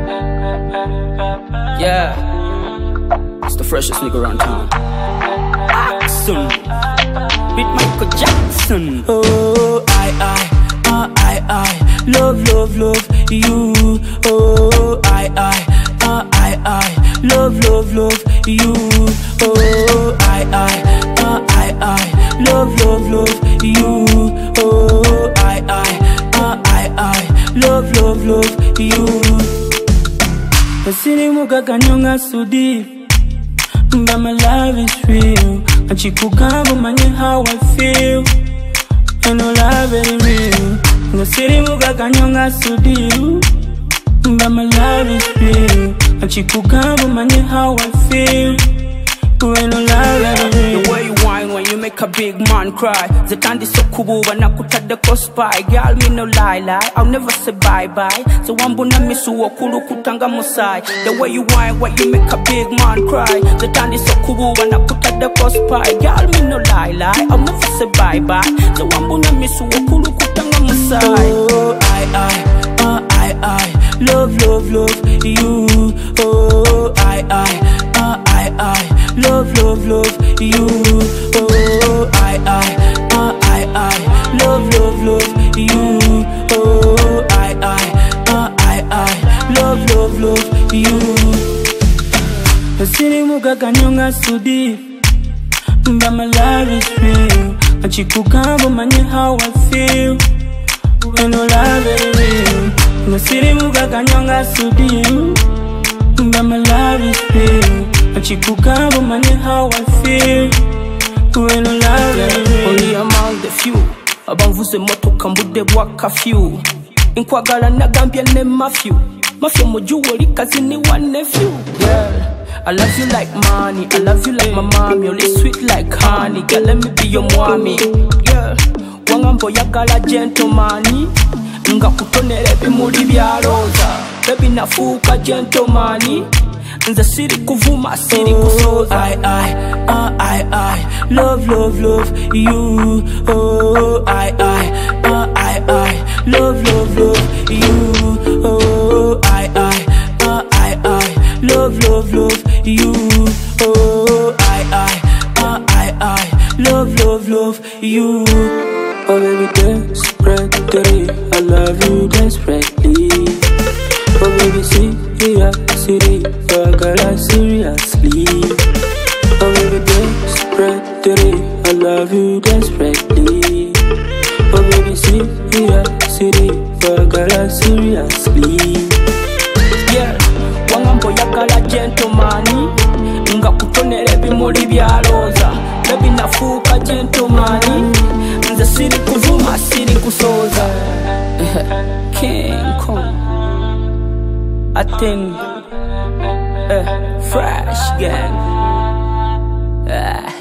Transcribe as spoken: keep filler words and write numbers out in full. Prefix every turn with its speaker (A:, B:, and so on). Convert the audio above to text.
A: Yeah, it's the freshest nigga around town. Action, beat Michael Jackson.
B: Oh, I, I, uh, I, I, love, love, love you. Oh, I, I, uh, I, I, love, love, love you. Oh, I, I, uh, I, I, love, love, love you. Oh, I, I, uh, I, I, love, love, love you. Asili muka kanyonga sudi, but my love is real. And she could come manye how I feel. And no love very real. Asili muka kanyonga sudi, but my love is real. And she could come manye how I feel. When no love very real.
A: The way you whine when you make a big man cry. The candy so cool when I could the cost by. Girl, me no lie lie, I'll never say bye bye. So I'm gonna miss you okulu kutanga musai. The way you whine when you make a big man cry. The candy so cool when I could the cost by. Girl, me no lie lie, I'll never say bye bye. So I'm gonna miss you okulu kutanga musai.
B: Oh, I, I, uh, I, I, love, love, love you. Oh, I, I, uh, I, I, love, love, love you. Oh, I, I, uh, I, I, love, love, love you. Oh, I, I, uh, I, I, love, love, love you. Asili muka kanyonga sudi, but my love is real. And she could come manye how I feel. And no love very real. Asili muka kanyonga sudi, but my love is real. And she could come manye how I feel. When no love very real.
A: Only among the few abamvuze moto kambude bwa kafyu. Inkwagala nagambye ne mafyu. Mafyu mujuwo likazi ni one nephew. Yeah, I love you like money, I love you like my mommy. You're sweet like honey, girl let me be your mommy. Yeah, wangambo yagala gentleman. Nga kutonere bimuli bya roza. Baby nafuka gentleman. Nze siri kuvuma siri kusoza.
B: I, I, uh, I, I, love, love, love you. Oh, I, I, uh, I, I, love, love, love you. Oh, I, I, uh, I, I, love, love, love you. Oh, I, I, uh, I, I, love, love, love you. Oh, baby, desperately, I love you desperately. Oh, baby, seriously, oh, girl, I seriously. Oh, baby, desperately, I love you desperately. Oh, baby, seriously, oh, girl, I seriously.
A: Yeah, wangambo yagala gentleman. Nga kutonere bimuli bya roza. Baby nafuka gentleman. Nze siri kuvuma siri kusoza. King Kong, I think, uh, fresh gang. Uh.